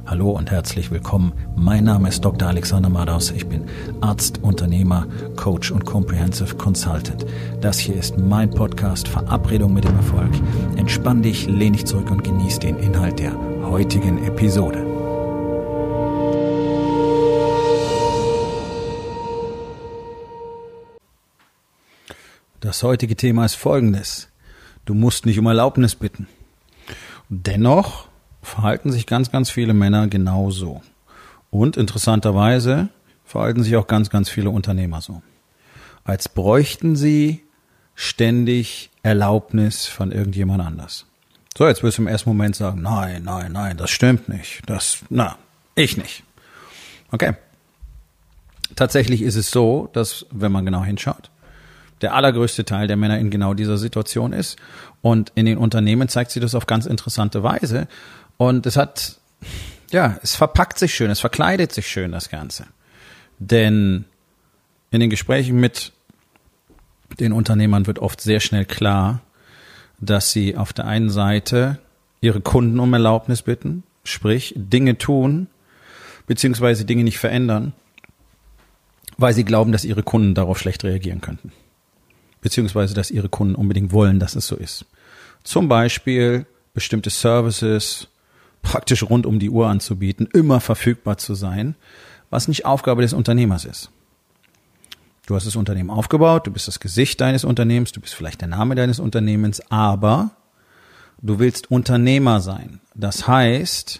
Hallo und herzlich willkommen. Mein Name ist Dr. Alexander Madaus. Ich bin Arzt, Unternehmer, Coach und Comprehensive Consultant. Das hier ist mein Podcast Verabredung mit dem Erfolg. Entspann dich, lehn dich zurück und genieß den Inhalt der heutigen Episode. Das heutige Thema ist folgendes. Du musst nicht um Erlaubnis bitten. Dennoch verhalten sich ganz viele Männer genauso. Und interessanterweise verhalten sich auch ganz viele Unternehmer so. Als bräuchten sie ständig Erlaubnis von irgendjemand anders. So, jetzt wirst du im ersten Moment sagen, nein, das stimmt nicht. Ich nicht. Okay. Tatsächlich ist es so, dass, wenn man genau hinschaut, der allergrößte Teil der Männer in genau dieser Situation ist. Und in den Unternehmen zeigt sich das auf ganz interessante Weise. Und es verpackt sich schön, es verkleidet sich schön, das Ganze. Denn in den Gesprächen mit den Unternehmern wird oft sehr schnell klar, dass sie auf der einen Seite ihre Kunden um Erlaubnis bitten, sprich Dinge tun, beziehungsweise Dinge nicht verändern, weil sie glauben, dass ihre Kunden darauf schlecht reagieren könnten. Beziehungsweise, dass ihre Kunden unbedingt wollen, dass es so ist. Zum Beispiel bestimmte Services praktisch rund um die Uhr anzubieten, immer verfügbar zu sein, was nicht Aufgabe des Unternehmers ist. Du hast das Unternehmen aufgebaut, du bist das Gesicht deines Unternehmens, du bist vielleicht der Name deines Unternehmens, aber du willst Unternehmer sein. Das heißt,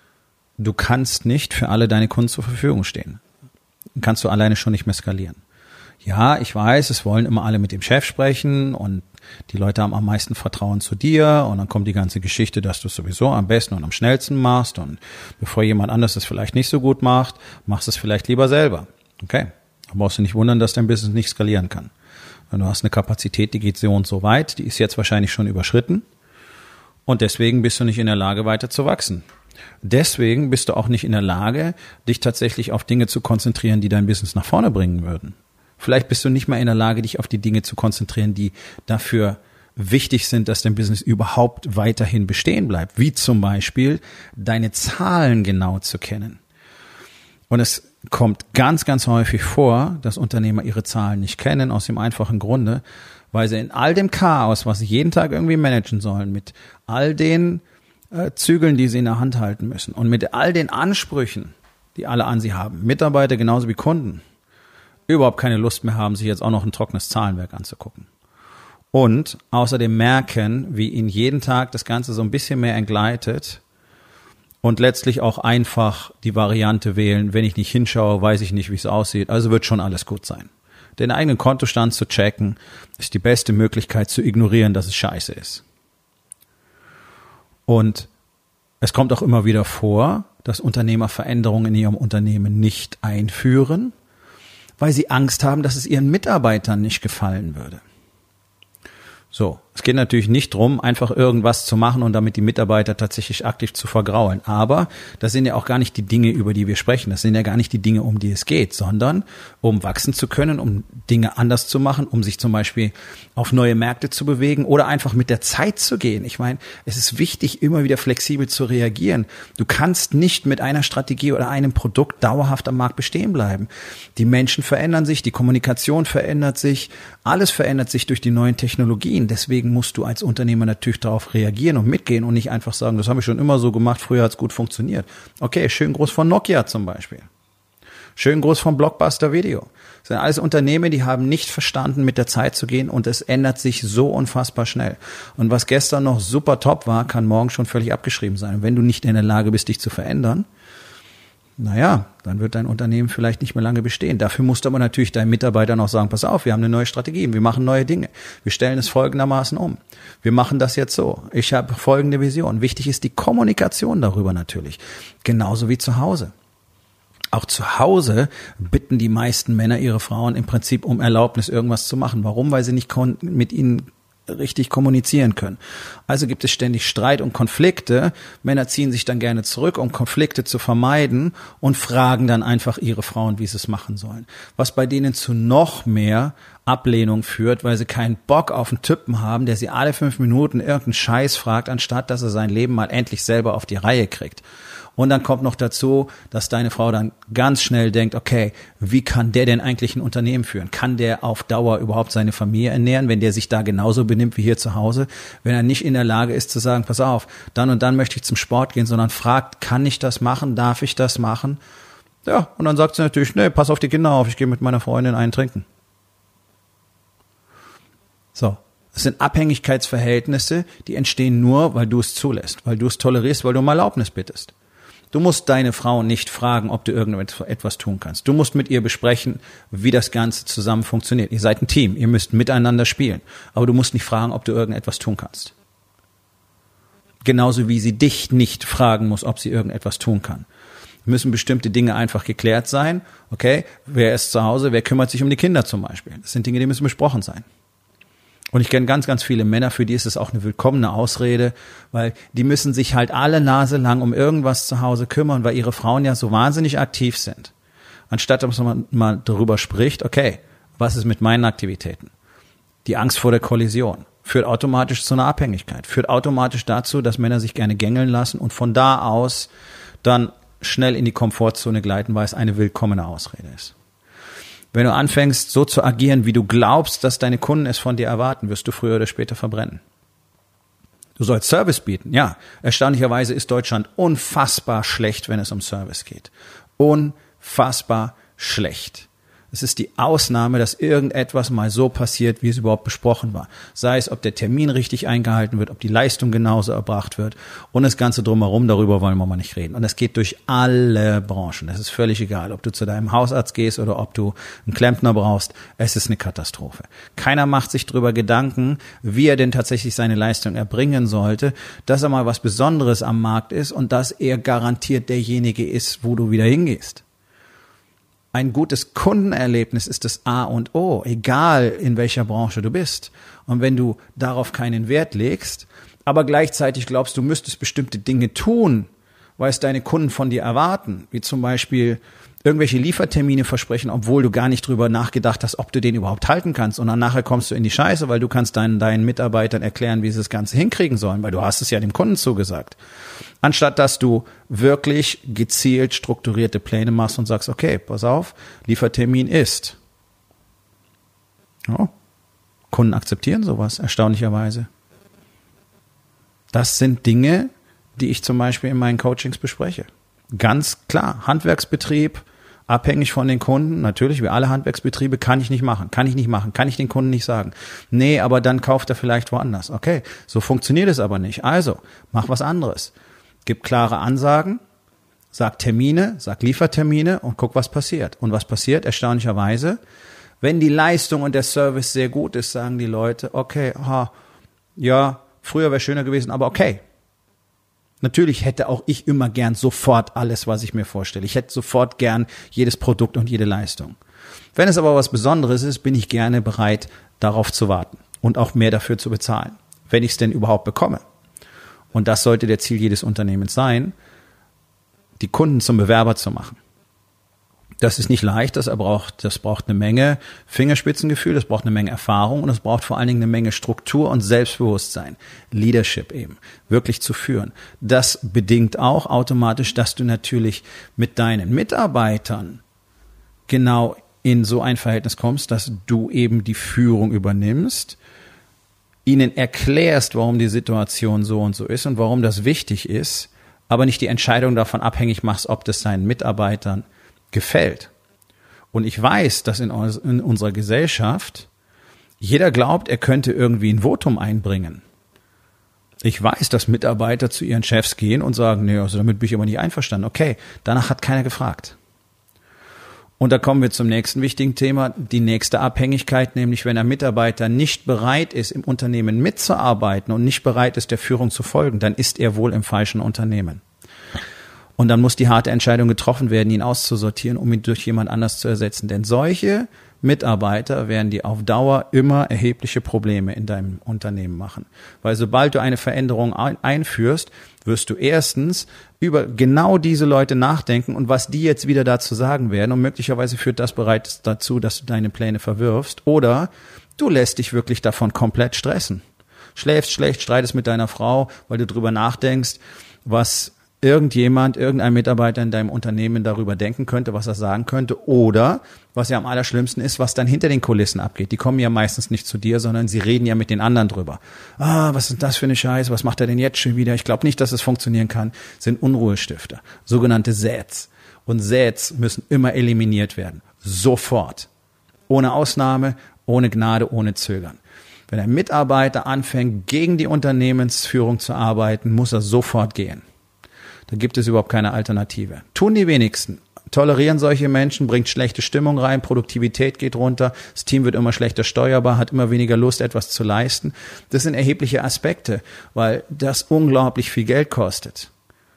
du kannst nicht für alle deine Kunden zur Verfügung stehen. Dann kannst du alleine schon nicht mehr skalieren. Ja, ich weiß, es wollen immer alle mit dem Chef sprechen und die Leute haben am meisten Vertrauen zu dir und dann kommt die ganze Geschichte, dass du es sowieso am besten und am schnellsten machst und bevor jemand anders es vielleicht nicht so gut macht, machst du es vielleicht lieber selber. Okay, dann brauchst du nicht wundern, dass dein Business nicht skalieren kann. Wenn du hast eine Kapazität, die geht so und so weit, die ist jetzt wahrscheinlich schon überschritten und deswegen bist du nicht in der Lage, weiter zu wachsen. Deswegen bist du auch nicht in der Lage, dich tatsächlich auf Dinge zu konzentrieren, die dein Business nach vorne bringen würden. Vielleicht bist du nicht mehr in der Lage, dich auf die Dinge zu konzentrieren, die dafür wichtig sind, dass dein Business überhaupt weiterhin bestehen bleibt. Wie zum Beispiel deine Zahlen genau zu kennen. Und es kommt ganz häufig vor, dass Unternehmer ihre Zahlen nicht kennen, aus dem einfachen Grunde, weil sie in all dem Chaos, was sie jeden Tag irgendwie managen sollen, mit all den Zügeln, die sie in der Hand halten müssen und mit all den Ansprüchen, die alle an sie haben, Mitarbeiter genauso wie Kunden, überhaupt keine Lust mehr haben, sich jetzt auch noch ein trockenes Zahlenwerk anzugucken. Und außerdem merken, wie ihnen jeden Tag das Ganze so ein bisschen mehr entgleitet und letztlich auch einfach die Variante wählen, wenn ich nicht hinschaue, weiß ich nicht, wie es aussieht, also wird schon alles gut sein. Den eigenen Kontostand zu checken, ist die beste Möglichkeit zu ignorieren, dass es scheiße ist. Und es kommt auch immer wieder vor, dass Unternehmer Veränderungen in ihrem Unternehmen nicht einführen, weil sie Angst haben, dass es ihren Mitarbeitern nicht gefallen würde. So, es geht natürlich nicht drum, einfach irgendwas zu machen und damit die Mitarbeiter tatsächlich aktiv zu vergraulen. Aber das sind ja auch gar nicht die Dinge, über die wir sprechen. Das sind ja gar nicht die Dinge, um die es geht, sondern um wachsen zu können, um Dinge anders zu machen, um sich zum Beispiel auf neue Märkte zu bewegen oder einfach mit der Zeit zu gehen. Ich meine, es ist wichtig, immer wieder flexibel zu reagieren. Du kannst nicht mit einer Strategie oder einem Produkt dauerhaft am Markt bestehen bleiben. Die Menschen verändern sich, die Kommunikation verändert sich, alles verändert sich durch die neuen Technologien. Deswegen musst du als Unternehmer natürlich darauf reagieren und mitgehen und nicht einfach sagen, das habe ich schon immer so gemacht, früher hat es gut funktioniert. Okay, schönen Gruß von Nokia zum Beispiel. Schönen Gruß von Blockbuster Video. Das sind alles Unternehmen, die haben nicht verstanden, mit der Zeit zu gehen und es ändert sich so unfassbar schnell. Und was gestern noch super top war, kann morgen schon völlig abgeschrieben sein. Und wenn du nicht in der Lage bist, dich zu verändern, dann wird dein Unternehmen vielleicht nicht mehr lange bestehen. Dafür musst du aber natürlich deinen Mitarbeitern auch sagen, pass auf, wir haben eine neue Strategie, wir machen neue Dinge. Wir stellen es folgendermaßen um. Wir machen das jetzt so. Ich habe folgende Vision. Wichtig ist die Kommunikation darüber natürlich. Genauso wie zu Hause. Auch zu Hause bitten die meisten Männer ihre Frauen im Prinzip um Erlaubnis, irgendwas zu machen. Warum? Weil sie nicht mit ihnen richtig kommunizieren können. Also gibt es ständig Streit und Konflikte. Männer ziehen sich dann gerne zurück, um Konflikte zu vermeiden und fragen dann einfach ihre Frauen, wie sie es machen sollen. Was bei denen zu noch mehr Ablehnung führt, weil sie keinen Bock auf einen Typen haben, der sie alle 5 Minuten irgendeinen Scheiß fragt, anstatt dass er sein Leben mal endlich selber auf die Reihe kriegt. Und dann kommt noch dazu, dass deine Frau dann ganz schnell denkt, okay, wie kann der denn eigentlich ein Unternehmen führen? Kann der auf Dauer überhaupt seine Familie ernähren, wenn der sich da genauso benimmt wie hier zu Hause? Wenn er nicht in der Lage ist zu sagen, pass auf, dann und dann möchte ich zum Sport gehen, sondern fragt, kann ich das machen? Darf ich das machen? Ja, und dann sagt sie natürlich, nee, pass auf die Kinder auf, ich gehe mit meiner Freundin einen trinken. So. Das sind Abhängigkeitsverhältnisse, die entstehen nur, weil du es zulässt, weil du es tolerierst, weil du um Erlaubnis bittest. Du musst deine Frau nicht fragen, ob du irgendetwas tun kannst. Du musst mit ihr besprechen, wie das Ganze zusammen funktioniert. Ihr seid ein Team, ihr müsst miteinander spielen. Aber du musst nicht fragen, ob du irgendetwas tun kannst. Genauso wie sie dich nicht fragen muss, ob sie irgendetwas tun kann. Müssen bestimmte Dinge einfach geklärt sein. Okay, wer ist zu Hause, wer kümmert sich um die Kinder zum Beispiel? Das sind Dinge, die müssen besprochen sein. Und ich kenne ganz, ganz viele Männer, für die ist es auch eine willkommene Ausrede, weil die müssen sich halt alle Nase lang um irgendwas zu Hause kümmern, weil ihre Frauen ja so wahnsinnig aktiv sind. Anstatt dass man mal darüber spricht, okay, was ist mit meinen Aktivitäten? Die Angst vor der Kollision führt automatisch zu einer Abhängigkeit, führt automatisch dazu, dass Männer sich gerne gängeln lassen und von da aus dann schnell in die Komfortzone gleiten, weil es eine willkommene Ausrede ist. Wenn du anfängst, so zu agieren, wie du glaubst, dass deine Kunden es von dir erwarten, wirst du früher oder später verbrennen. Du sollst Service bieten. Ja, erstaunlicherweise ist Deutschland unfassbar schlecht, wenn es um Service geht. Unfassbar schlecht. Es ist die Ausnahme, dass irgendetwas mal so passiert, wie es überhaupt besprochen war. Sei es, ob der Termin richtig eingehalten wird, ob die Leistung genauso erbracht wird und das Ganze drumherum, darüber wollen wir mal nicht reden. Und das geht durch alle Branchen. Das ist völlig egal, ob du zu deinem Hausarzt gehst oder ob du einen Klempner brauchst. Es ist eine Katastrophe. Keiner macht sich darüber Gedanken, wie er denn tatsächlich seine Leistung erbringen sollte, dass er mal was Besonderes am Markt ist und dass er garantiert derjenige ist, wo du wieder hingehst. Ein gutes Kundenerlebnis ist das A und O, egal in welcher Branche du bist. Und wenn du darauf keinen Wert legst, aber gleichzeitig glaubst, du müsstest bestimmte Dinge tun, weil es deine Kunden von dir erwarten, wie zum Beispiel irgendwelche Liefertermine versprechen, obwohl du gar nicht drüber nachgedacht hast, ob du den überhaupt halten kannst. Und dann nachher kommst du in die Scheiße, weil du kannst deinen Mitarbeitern erklären, wie sie das Ganze hinkriegen sollen, weil du hast es ja dem Kunden zugesagt. Anstatt dass du wirklich gezielt strukturierte Pläne machst und sagst, okay, pass auf, Liefertermin ist. Ja, Kunden akzeptieren sowas, erstaunlicherweise. Das sind Dinge, die ich zum Beispiel in meinen Coachings bespreche. Ganz klar, Handwerksbetrieb, abhängig von den Kunden, natürlich, wie alle Handwerksbetriebe, kann ich den Kunden nicht sagen. Nee, aber dann kauft er vielleicht woanders. Okay, so funktioniert es aber nicht. Also, mach was anderes. Gib klare Ansagen, sag Termine, sag Liefertermine und guck, was passiert. Und was passiert? Erstaunlicherweise, wenn die Leistung und der Service sehr gut ist, sagen die Leute, okay, ja, früher wäre schöner gewesen, aber okay. Natürlich hätte auch ich immer gern sofort alles, was ich mir vorstelle. Ich hätte sofort gern jedes Produkt und jede Leistung. Wenn es aber was Besonderes ist, bin ich gerne bereit, darauf zu warten und auch mehr dafür zu bezahlen, wenn ich es denn überhaupt bekomme. Und das sollte der Ziel jedes Unternehmens sein, die Kunden zum Bewerber zu machen. Das ist nicht leicht, das braucht eine Menge Fingerspitzengefühl, das braucht eine Menge Erfahrung und es braucht vor allen Dingen eine Menge Struktur und Selbstbewusstsein. Leadership eben, wirklich zu führen. Das bedingt auch automatisch, dass du natürlich mit deinen Mitarbeitern genau in so ein Verhältnis kommst, dass du eben die Führung übernimmst, ihnen erklärst, warum die Situation so und so ist und warum das wichtig ist, aber nicht die Entscheidung davon abhängig machst, ob das deinen Mitarbeitern gefällt. Und ich weiß, dass in unserer Gesellschaft jeder glaubt, er könnte irgendwie ein Votum einbringen. Ich weiß, dass Mitarbeiter zu ihren Chefs gehen und sagen, nee, also damit bin ich aber nicht einverstanden. Okay, danach hat keiner gefragt. Und da kommen wir zum nächsten wichtigen Thema, die nächste Abhängigkeit, nämlich wenn ein Mitarbeiter nicht bereit ist, im Unternehmen mitzuarbeiten und nicht bereit ist, der Führung zu folgen, dann ist er wohl im falschen Unternehmen. Und dann muss die harte Entscheidung getroffen werden, ihn auszusortieren, um ihn durch jemand anders zu ersetzen. Denn solche Mitarbeiter werden dir auf Dauer immer erhebliche Probleme in deinem Unternehmen machen. Weil sobald du eine Veränderung einführst, wirst du erstens über genau diese Leute nachdenken und was die jetzt wieder dazu sagen werden. Und möglicherweise führt das bereits dazu, dass du deine Pläne verwirfst. Oder du lässt dich wirklich davon komplett stressen. Schläfst schlecht, streitest mit deiner Frau, weil du drüber nachdenkst, was irgendein Mitarbeiter in deinem Unternehmen darüber denken könnte, was er sagen könnte, oder, was ja am allerschlimmsten ist, was dann hinter den Kulissen abgeht. Die kommen ja meistens nicht zu dir, sondern sie reden ja mit den anderen drüber. Was ist das für eine Scheiße? Was macht er denn jetzt schon wieder? Ich glaube nicht, dass es funktionieren kann. Sind Unruhestifter, sogenannte SADs. Und SADs müssen immer eliminiert werden. Sofort. Ohne Ausnahme, ohne Gnade, ohne Zögern. Wenn ein Mitarbeiter anfängt, gegen die Unternehmensführung zu arbeiten, muss er sofort gehen. Da gibt es überhaupt keine Alternative. Tun die wenigsten. Tolerieren solche Menschen, bringt schlechte Stimmung rein, Produktivität geht runter, das Team wird immer schlechter steuerbar, hat immer weniger Lust, etwas zu leisten. Das sind erhebliche Aspekte, weil das unglaublich viel Geld kostet.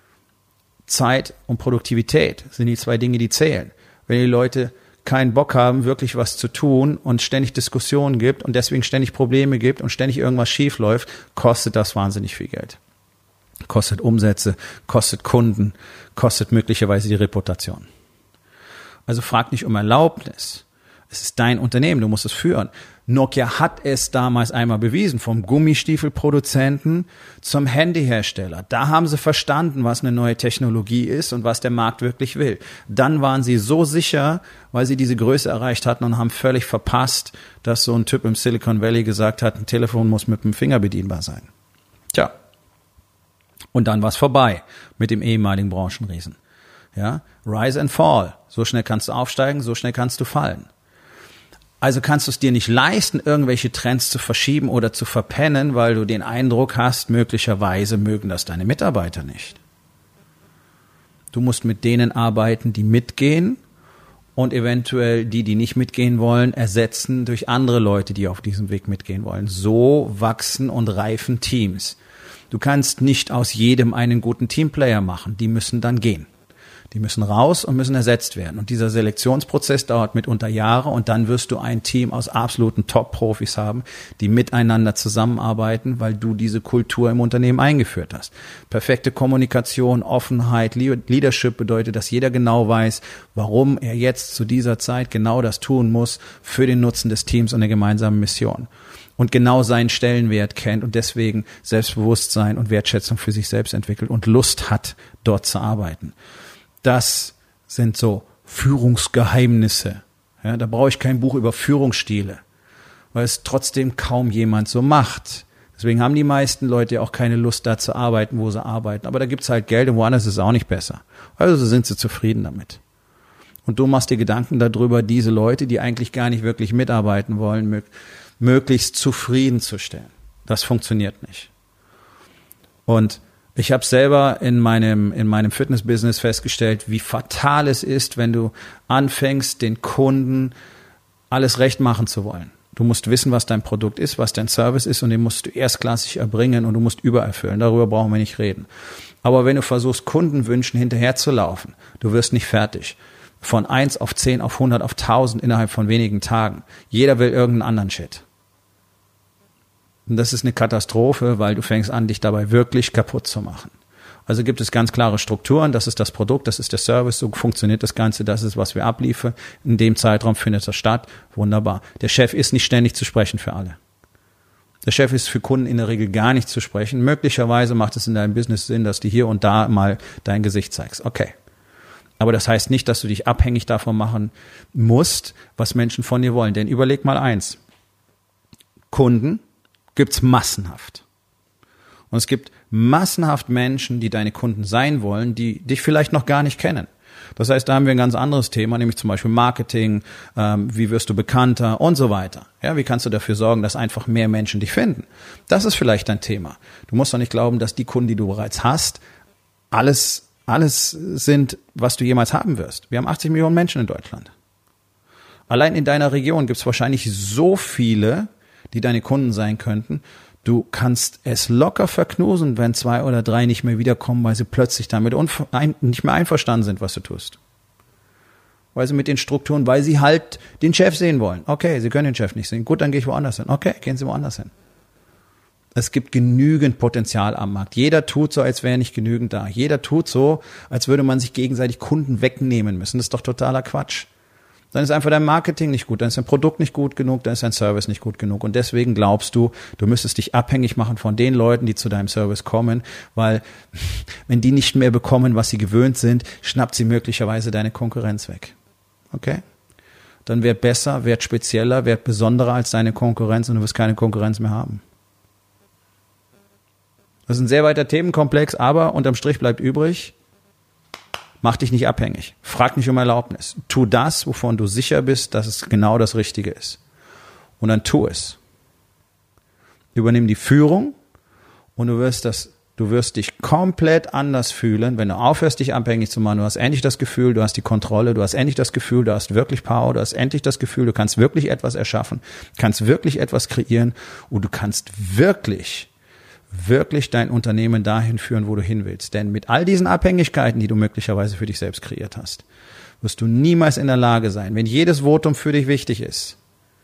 Zeit und Produktivität sind die zwei Dinge, die zählen. Wenn die Leute keinen Bock haben, wirklich was zu tun und ständig Diskussionen gibt und deswegen ständig Probleme gibt und ständig irgendwas schief läuft, kostet das wahnsinnig viel Geld. Kostet Umsätze, kostet Kunden, kostet möglicherweise die Reputation. Also frag nicht um Erlaubnis. Es ist dein Unternehmen, du musst es führen. Nokia hat es damals einmal bewiesen, vom Gummistiefelproduzenten zum Handyhersteller. Da haben sie verstanden, was eine neue Technologie ist und was der Markt wirklich will. Dann waren sie so sicher, weil sie diese Größe erreicht hatten und haben völlig verpasst, dass so ein Typ im Silicon Valley gesagt hat, ein Telefon muss mit dem Finger bedienbar sein. Tja. Und dann war es vorbei mit dem ehemaligen Branchenriesen. Ja, rise and fall. So schnell kannst du aufsteigen, so schnell kannst du fallen. Also kannst du es dir nicht leisten, irgendwelche Trends zu verschieben oder zu verpennen, weil du den Eindruck hast, möglicherweise mögen das deine Mitarbeiter nicht. Du musst mit denen arbeiten, die mitgehen und eventuell die nicht mitgehen wollen, ersetzen durch andere Leute, die auf diesem Weg mitgehen wollen. So wachsen und reifen Teams. Du kannst nicht aus jedem einen guten Teamplayer machen. Die müssen dann gehen. Die müssen raus und müssen ersetzt werden. Und dieser Selektionsprozess dauert mitunter Jahre und dann wirst du ein Team aus absoluten Top-Profis haben, die miteinander zusammenarbeiten, weil du diese Kultur im Unternehmen eingeführt hast. Perfekte Kommunikation, Offenheit, Leadership bedeutet, dass jeder genau weiß, warum er jetzt zu dieser Zeit genau das tun muss für den Nutzen des Teams und der gemeinsamen Mission. Und genau seinen Stellenwert kennt und deswegen Selbstbewusstsein und Wertschätzung für sich selbst entwickelt und Lust hat, dort zu arbeiten. Das sind so Führungsgeheimnisse. Ja, da brauche ich kein Buch über Führungsstile, weil es trotzdem kaum jemand so macht. Deswegen haben die meisten Leute ja auch keine Lust, da zu arbeiten, wo sie arbeiten. Aber da gibt's halt Geld und woanders ist es auch nicht besser. Also sind sie zufrieden damit. Und du machst dir Gedanken darüber, diese Leute, die eigentlich gar nicht wirklich mitarbeiten wollen, möglichst zufriedenzustellen. Das funktioniert nicht. Und ich habe selber in meinem Fitness-Business festgestellt, wie fatal es ist, wenn du anfängst, den Kunden alles recht machen zu wollen. Du musst wissen, was dein Produkt ist, was dein Service ist und den musst du erstklassig erbringen und du musst übererfüllen. Darüber brauchen wir nicht reden. Aber wenn du versuchst, Kundenwünschen hinterherzulaufen, du wirst nicht fertig. Von 1 auf 10, auf 100, auf 1000 innerhalb von wenigen Tagen. Jeder will irgendeinen anderen Shit. Und das ist eine Katastrophe, weil du fängst an, dich dabei wirklich kaputt zu machen. Also gibt es ganz klare Strukturen, das ist das Produkt, das ist der Service, so funktioniert das Ganze, das ist, was wir abliefern. In dem Zeitraum findet das statt, wunderbar. Der Chef ist nicht ständig zu sprechen für alle. Der Chef ist für Kunden in der Regel gar nicht zu sprechen. Möglicherweise macht es in deinem Business Sinn, dass du hier und da mal dein Gesicht zeigst. Okay. Aber das heißt nicht, dass du dich abhängig davon machen musst, was Menschen von dir wollen. Denn überleg mal eins. Kunden gibt's massenhaft. Und es gibt massenhaft Menschen, die deine Kunden sein wollen, die dich vielleicht noch gar nicht kennen. Das heißt, da haben wir ein ganz anderes Thema, nämlich zum Beispiel Marketing, wie wirst du bekannter und so weiter. Ja, wie kannst du dafür sorgen, dass einfach mehr Menschen dich finden? Das ist vielleicht dein Thema. Du musst doch nicht glauben, dass die Kunden, die du bereits hast, alles sind, was du jemals haben wirst. Wir haben 80 Millionen Menschen in Deutschland. Allein in deiner Region gibt's wahrscheinlich so viele, die deine Kunden sein könnten. Du kannst es locker verknusen, wenn 2 oder 3 nicht mehr wiederkommen, weil sie plötzlich damit nicht mehr einverstanden sind, was du tust. Weil sie mit den Strukturen, weil sie halt den Chef sehen wollen. Okay, sie können den Chef nicht sehen. Gut, dann gehe ich woanders hin. Okay, gehen Sie woanders hin. Es gibt genügend Potenzial am Markt. Jeder tut so, als wäre nicht genügend da. Jeder tut so, als würde man sich gegenseitig Kunden wegnehmen müssen. Das ist doch totaler Quatsch. Dann ist einfach dein Marketing nicht gut, dann ist dein Produkt nicht gut genug, dann ist dein Service nicht gut genug. Und deswegen glaubst du, du müsstest dich abhängig machen von den Leuten, die zu deinem Service kommen, weil wenn die nicht mehr bekommen, was sie gewöhnt sind, schnappt sie möglicherweise deine Konkurrenz weg. Okay? Dann werd besser, werd spezieller, werd besonderer als deine Konkurrenz und du wirst keine Konkurrenz mehr haben. Das ist ein sehr weiter Themenkomplex, aber unterm Strich bleibt übrig, mach dich nicht abhängig. Frag nicht um Erlaubnis. Tu das, wovon du sicher bist, dass es genau das Richtige ist. Und dann tu es. Übernimm die Führung und du wirst dich komplett anders fühlen, wenn du aufhörst, dich abhängig zu machen. Du hast endlich das Gefühl, du hast die Kontrolle, du hast endlich das Gefühl, du hast wirklich Power, du hast endlich das Gefühl, du kannst wirklich etwas erschaffen, kannst wirklich etwas kreieren und du kannst wirklich dein Unternehmen dahin führen, wo du hin willst. Denn mit all diesen Abhängigkeiten, die du möglicherweise für dich selbst kreiert hast, wirst du niemals in der Lage sein, wenn jedes Votum für dich wichtig ist,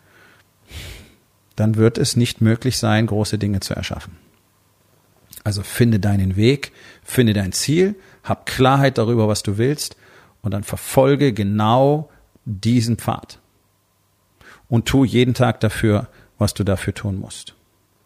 dann wird es nicht möglich sein, große Dinge zu erschaffen. Also finde deinen Weg, finde dein Ziel, hab Klarheit darüber, was du willst und dann verfolge genau diesen Pfad. Und tu jeden Tag dafür, was du dafür tun musst.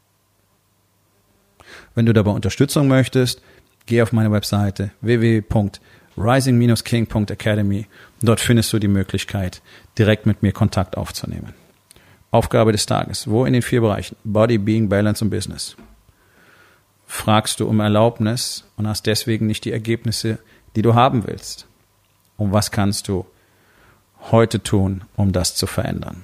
Wenn du dabei Unterstützung möchtest, geh auf meine Webseite www.rising-king.academy. Dort findest du die Möglichkeit, direkt mit mir Kontakt aufzunehmen. Aufgabe des Tages. Wo in den 4 Bereichen? Body, Being, Balance und Business. Fragst du um Erlaubnis und hast deswegen nicht die Ergebnisse, die du haben willst? Und was kannst du heute tun, um das zu verändern?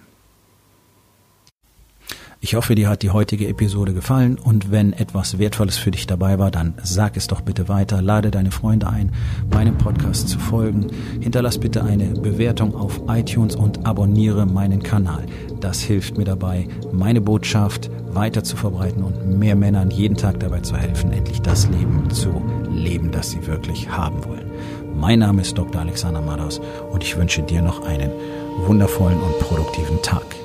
Ich hoffe, dir hat die heutige Episode gefallen und wenn etwas Wertvolles für dich dabei war, dann sag es doch bitte weiter, lade deine Freunde ein, meinem Podcast zu folgen, hinterlass bitte eine Bewertung auf iTunes und abonniere meinen Kanal. Das hilft mir dabei, meine Botschaft weiter zu verbreiten und mehr Männern jeden Tag dabei zu helfen, endlich das Leben zu leben, das sie wirklich haben wollen. Mein Name ist Dr. Alexander Madaus und ich wünsche dir noch einen wundervollen und produktiven Tag.